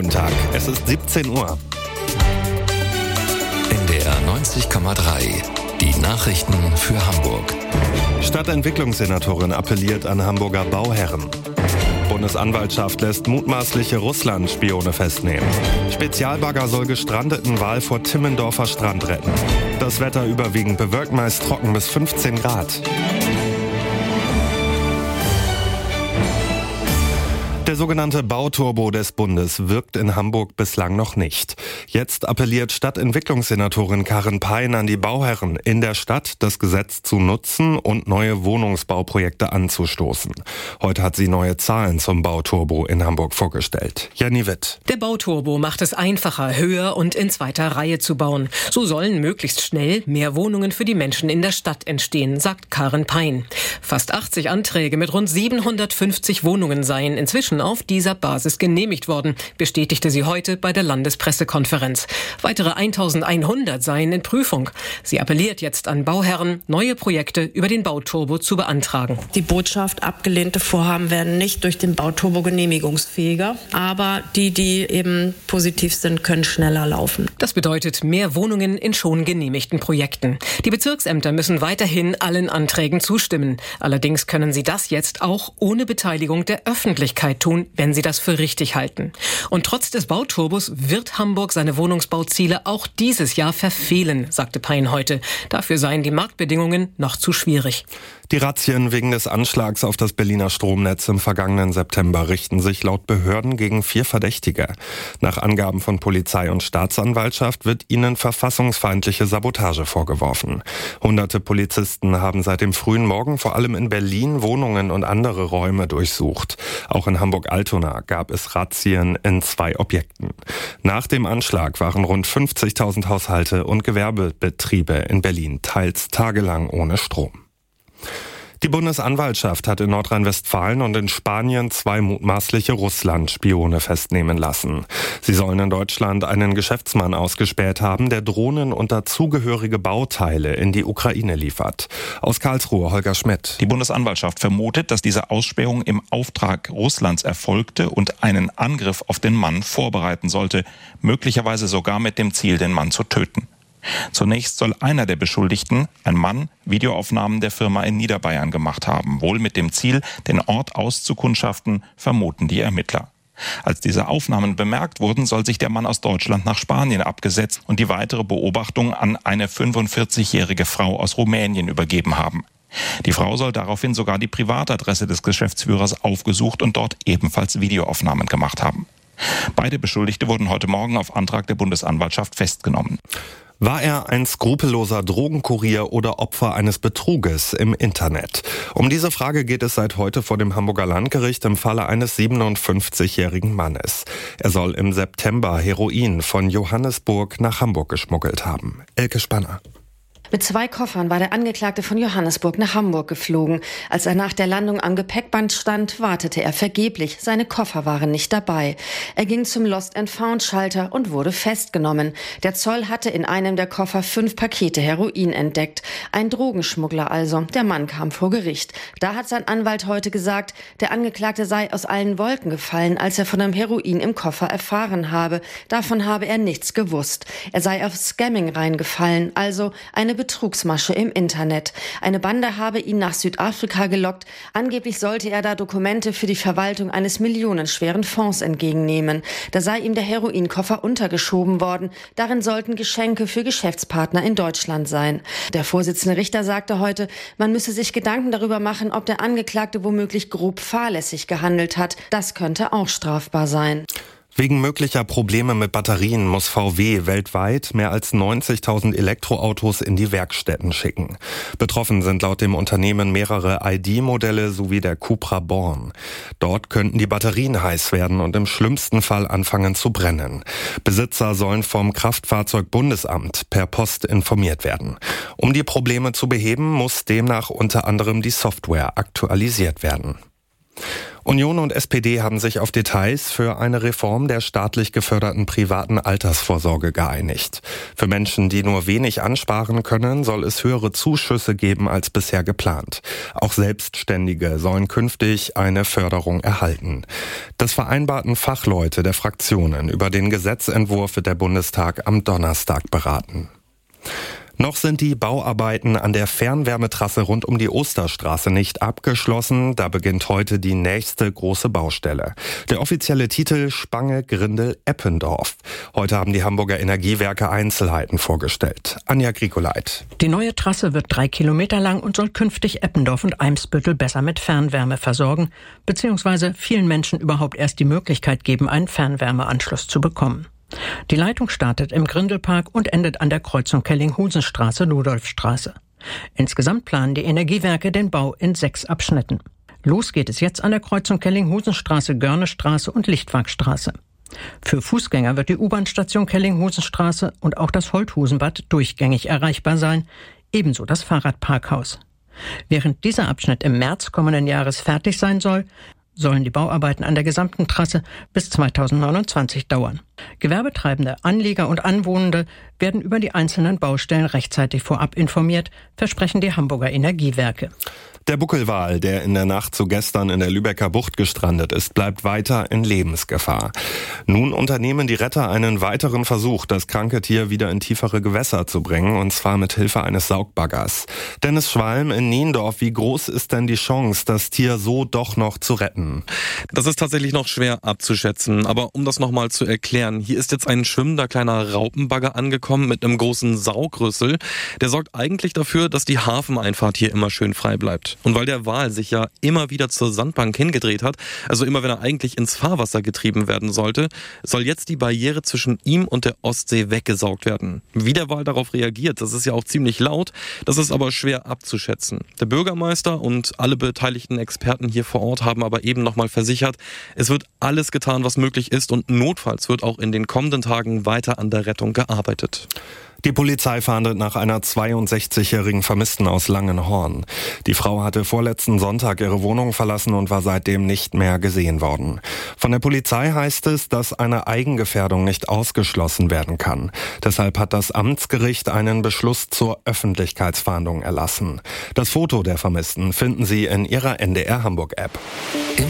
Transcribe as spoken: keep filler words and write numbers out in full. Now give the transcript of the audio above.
Guten Tag, es ist siebzehn Uhr. N D R neunzig Komma drei, die Nachrichten für Hamburg. Stadtentwicklungssenatorin appelliert an Hamburger Bauherren. Bundesanwaltschaft lässt mutmaßliche Russland-Spione festnehmen. Spezialbagger soll gestrandeten Wal vor Timmendorfer Strand retten. Das Wetter überwiegend bewölkt, meist trocken bis fünfzehn Grad. Der sogenannte Bauturbo des Bundes wirkt in Hamburg bislang noch nicht. Jetzt appelliert Stadtentwicklungssenatorin Karin Pein an die Bauherren in der Stadt, das Gesetz zu nutzen und neue Wohnungsbauprojekte anzustoßen. Heute hat sie neue Zahlen zum Bauturbo in Hamburg vorgestellt. Jenny Witt. Der Bauturbo macht es einfacher, höher und in zweiter Reihe zu bauen. So sollen möglichst schnell mehr Wohnungen für die Menschen in der Stadt entstehen, sagt Karin Pein. Fast achtzig Anträge mit rund siebenhundertfünfzig Wohnungen seien inzwischen auf dieser Basis genehmigt worden, bestätigte sie heute bei der Landespressekonferenz. Weitere eintausendeinhundert seien in Prüfung. Sie appelliert jetzt an Bauherren, neue Projekte über den Bauturbo zu beantragen. Die Botschaft, abgelehnte Vorhaben werden nicht durch den Bauturbo genehmigungsfähiger, aber die, die eben positiv sind, können schneller laufen. Das bedeutet mehr Wohnungen in schon genehmigten Projekten. Die Bezirksämter müssen weiterhin allen Anträgen zustimmen. Allerdings können sie das jetzt auch ohne Beteiligung der Öffentlichkeit tun, wenn sie das für richtig halten. Und trotz des Bauturbos wird Hamburg seine Wohnungsbauziele auch dieses Jahr verfehlen, sagte Pein heute. Dafür seien die Marktbedingungen noch zu schwierig. Die Razzien wegen des Anschlags auf das Berliner Stromnetz im vergangenen September richten sich laut Behörden gegen vier Verdächtige. Nach Angaben von Polizei und Staatsanwaltschaft wird ihnen verfassungsfeindliche Sabotage vorgeworfen. Hunderte Polizisten haben seit dem frühen Morgen vor allem in Berlin Wohnungen und andere Räume durchsucht. Auch in Hamburg-Altona gab es Razzien in zwei Objekten. Nach dem Anschlag waren rund fünfzigtausend Haushalte und Gewerbebetriebe in Berlin teils tagelang ohne Strom. Die Bundesanwaltschaft hat in Nordrhein-Westfalen und in Spanien zwei mutmaßliche Russland-Spione festnehmen lassen. Sie sollen in Deutschland einen Geschäftsmann ausgespäht haben, der Drohnen und dazugehörige Bauteile in die Ukraine liefert. Aus Karlsruhe Holger Schmidt. Die Bundesanwaltschaft vermutet, dass diese Ausspähung im Auftrag Russlands erfolgte und einen Angriff auf den Mann vorbereiten sollte, möglicherweise sogar mit dem Ziel, den Mann zu töten. Zunächst soll einer der Beschuldigten, ein Mann, Videoaufnahmen der Firma in Niederbayern gemacht haben, wohl mit dem Ziel, den Ort auszukundschaften, vermuten die Ermittler. Als diese Aufnahmen bemerkt wurden, soll sich der Mann aus Deutschland nach Spanien abgesetzt und die weitere Beobachtung an eine fünfundvierzigjährige Frau aus Rumänien übergeben haben. Die Frau soll daraufhin sogar die Privatadresse des Geschäftsführers aufgesucht und dort ebenfalls Videoaufnahmen gemacht haben. Beide Beschuldigte wurden heute Morgen auf Antrag der Bundesanwaltschaft festgenommen. War er ein skrupelloser Drogenkurier oder Opfer eines Betruges im Internet? Um diese Frage geht es seit heute vor dem Hamburger Landgericht im Falle eines siebenundfünfzigjährigen Mannes. Er soll im September Heroin von Johannesburg nach Hamburg geschmuggelt haben. Elke Spanner. Mit zwei Koffern war der Angeklagte von Johannesburg nach Hamburg geflogen. Als er nach der Landung am Gepäckband stand, wartete er vergeblich. Seine Koffer waren nicht dabei. Er ging zum Lost-and-Found-Schalter und wurde festgenommen. Der Zoll hatte in einem der Koffer fünf Pakete Heroin entdeckt. Ein Drogenschmuggler also. Der Mann kam vor Gericht. Da hat sein Anwalt heute gesagt, der Angeklagte sei aus allen Wolken gefallen, als er von dem Heroin im Koffer erfahren habe. Davon habe er nichts gewusst. Er sei auf Scamming reingefallen, also eine Betrugsmasche im Internet. Eine Bande habe ihn nach Südafrika gelockt. Angeblich sollte er da Dokumente für die Verwaltung eines millionenschweren Fonds entgegennehmen. Da sei ihm der Heroinkoffer untergeschoben worden. Darin sollten Geschenke für Geschäftspartner in Deutschland sein. Der Vorsitzende Richter sagte heute, man müsse sich Gedanken darüber machen, ob der Angeklagte womöglich grob fahrlässig gehandelt hat. Das könnte auch strafbar sein. Wegen möglicher Probleme mit Batterien muss V W weltweit mehr als neunzigtausend Elektroautos in die Werkstätten schicken. Betroffen sind laut dem Unternehmen mehrere I D-Modelle sowie der Cupra Born. Dort könnten die Batterien heiß werden und im schlimmsten Fall anfangen zu brennen. Besitzer sollen vom Kraftfahrzeugbundesamt per Post informiert werden. Um die Probleme zu beheben, muss demnach unter anderem die Software aktualisiert werden. Union und S P D haben sich auf Details für eine Reform der staatlich geförderten privaten Altersvorsorge geeinigt. Für Menschen, die nur wenig ansparen können, soll es höhere Zuschüsse geben als bisher geplant. Auch Selbstständige sollen künftig eine Förderung erhalten. Das vereinbarten Fachleute der Fraktionen. Über den Gesetzentwurf wird der Bundestag am Donnerstag beraten. Noch sind die Bauarbeiten an der Fernwärmetrasse rund um die Osterstraße nicht abgeschlossen. Da beginnt heute die nächste große Baustelle. Der offizielle Titel Spange-Grindel-Eppendorf. Heute haben die Hamburger Energiewerke Einzelheiten vorgestellt. Anja Grikoleit. Die neue Trasse wird drei Kilometer lang und soll künftig Eppendorf und Eimsbüttel besser mit Fernwärme versorgen, beziehungsweise vielen Menschen überhaupt erst die Möglichkeit geben, einen Fernwärmeanschluss zu bekommen. Die Leitung startet im Grindelpark und endet an der Kreuzung Kellinghusenstraße-Ludolfstraße. Insgesamt planen die Energiewerke den Bau in sechs Abschnitten. Los geht es jetzt an der Kreuzung Kellinghusenstraße, Görnestraße und Lichtwagstraße. Für Fußgänger wird die U-Bahn-Station Kellinghusenstraße und auch das Holthusenbad durchgängig erreichbar sein, ebenso das Fahrradparkhaus. Während dieser Abschnitt im März kommenden Jahres fertig sein soll, sollen die Bauarbeiten an der gesamten Trasse bis zweitausendneunundzwanzig dauern. Gewerbetreibende, Anlieger und Anwohnende werden über die einzelnen Baustellen rechtzeitig vorab informiert, versprechen die Hamburger Energiewerke. Der Buckelwal, der in der Nacht zu gestern in der Lübecker Bucht gestrandet ist, bleibt weiter in Lebensgefahr. Nun unternehmen die Retter einen weiteren Versuch, das kranke Tier wieder in tiefere Gewässer zu bringen, und zwar mit Hilfe eines Saugbaggers. Dennis Schwalm in Niendorf, wie groß ist denn die Chance, das Tier so doch noch zu retten? Das ist tatsächlich noch schwer abzuschätzen, aber um das nochmal zu erklären, hier ist jetzt ein schwimmender kleiner Raupenbagger angekommen mit einem großen Saugrüssel. Der sorgt eigentlich dafür, dass die Hafeneinfahrt hier immer schön frei bleibt. Und weil der Wal sich ja immer wieder zur Sandbank hingedreht hat, also immer wenn er eigentlich ins Fahrwasser getrieben werden sollte, soll jetzt die Barriere zwischen ihm und der Ostsee weggesaugt werden. Wie der Wal darauf reagiert, das ist ja auch ziemlich laut, das ist aber schwer abzuschätzen. Der Bürgermeister und alle beteiligten Experten hier vor Ort haben aber eben nochmal versichert, es wird alles getan, was möglich ist, und notfalls wird auch in den kommenden Tagen weiter an der Rettung gearbeitet. Die Polizei fahndet nach einer zweiundsechzigjährigen Vermissten aus Langenhorn. Die Frau hatte vorletzten Sonntag ihre Wohnung verlassen und war seitdem nicht mehr gesehen worden. Von der Polizei heißt es, dass eine Eigengefährdung nicht ausgeschlossen werden kann. Deshalb hat das Amtsgericht einen Beschluss zur Öffentlichkeitsfahndung erlassen. Das Foto der Vermissten finden Sie in Ihrer N D R Hamburg App.